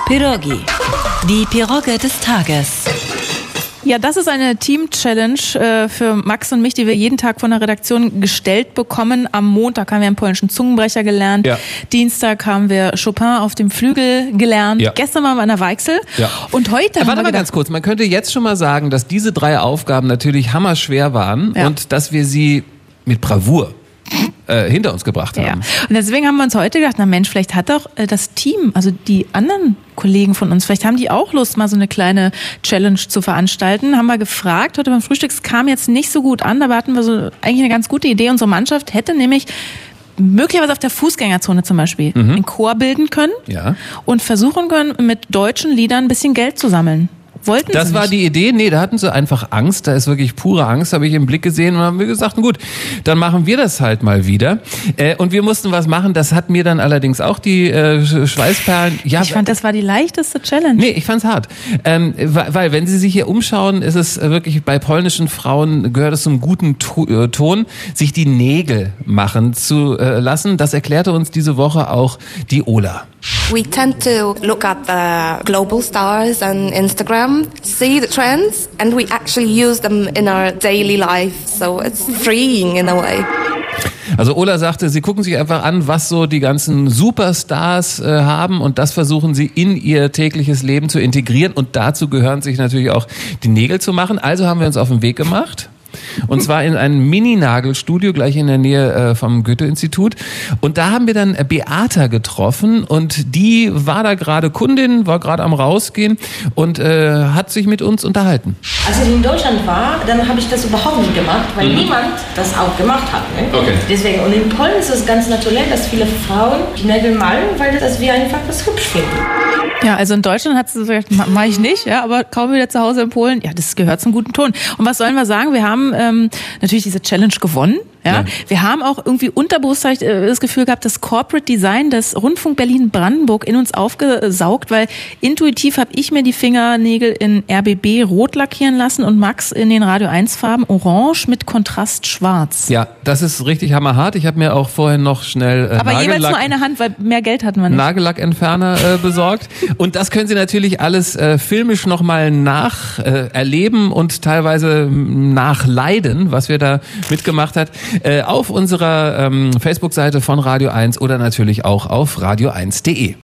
Pierogi. Die Pirogge des Tages. Ja, das ist eine Team-Challenge für Max und mich, die wir jeden Tag von der Redaktion gestellt bekommen. Am Montag haben wir einen polnischen Zungenbrecher gelernt. Ja. Dienstag haben wir Chopin auf dem Flügel gelernt. Ja. Gestern waren wir an der Weichsel. Ja. Und heute warte mal ganz kurz. Man könnte jetzt schon mal sagen, dass diese 3 Aufgaben natürlich hammerschwer waren und dass wir sie mit Bravour hinter uns gebracht haben. Ja. Und deswegen haben wir uns heute gedacht, na Mensch, vielleicht hat doch das Team, also die anderen Kollegen von uns, vielleicht haben die auch Lust, mal so eine kleine Challenge zu veranstalten. Haben wir gefragt, heute beim Frühstück, es kam jetzt nicht so gut an, dabei hatten wir so eigentlich eine ganz gute Idee. Unsere Mannschaft hätte nämlich möglicherweise auf der Fußgängerzone zum Beispiel einen Chor bilden können und versuchen können, mit deutschen Liedern ein bisschen Geld zu sammeln. Wollten das war die Idee? Nee, da hatten sie einfach Angst. Da ist wirklich pure Angst, habe ich im Blick gesehen. Und haben wir gesagt, gut, dann machen wir das halt mal wieder. Und wir mussten was machen. Das hat mir dann allerdings auch die Schweißperlen... Ja, ich fand, das war die leichteste Challenge. Nee, ich fand's hart. Weil, wenn Sie sich hier umschauen, ist es wirklich, bei polnischen Frauen gehört es zum guten Ton, sich die Nägel machen zu lassen. Das erklärte uns diese Woche auch die Ola. We tend to look at the global stars on Instagram, see the trends, and we actually use them in our daily life. So it's freeing in a way. Also Ola sagte, sie gucken sich einfach an, was so die ganzen Superstars haben, und das versuchen sie in ihr tägliches Leben zu integrieren, und dazu gehören sich natürlich auch die Nägel zu machen. Also haben wir uns auf den Weg gemacht. Und zwar in einem Mini-Nagelstudio gleich in der Nähe vom Goethe-Institut. Und da haben wir dann Beata getroffen, und die war da gerade Kundin, war gerade am Rausgehen und hat sich mit uns unterhalten. Als ich in Deutschland war, dann habe ich das überhaupt nicht gemacht, weil niemand das auch gemacht hat. Ne? Okay. Deswegen, und in Polen ist es ganz natürlich, dass viele Frauen die Nägel malen, weil das wir einfach das hübsch finden. Ja, also in Deutschland hat sie gesagt, mach ich nicht, ja, aber kaum wieder zu Hause in Polen, ja, das gehört zum guten Ton. Und was sollen wir sagen? Wir haben natürlich diese Challenge gewonnen. Ja, wir haben auch irgendwie unterbewusst das Gefühl gehabt, das Corporate Design des Rundfunk Berlin-Brandenburg in uns aufgesaugt, weil intuitiv habe ich mir die Fingernägel in RBB rot lackieren lassen und Max in den Radio 1 Farben orange mit Kontrast schwarz. Ja, das ist richtig hammerhart. Ich habe mir auch vorher noch schnell aber jeweils nur eine Hand, weil mehr Geld hatten wir nicht. Nagellackentferner besorgt. Und das können Sie natürlich alles filmisch nochmal erleben und teilweise nachleiden, was wir da mitgemacht hat. Auf unserer Facebook-Seite von Radio 1 oder natürlich auch auf radio1.de.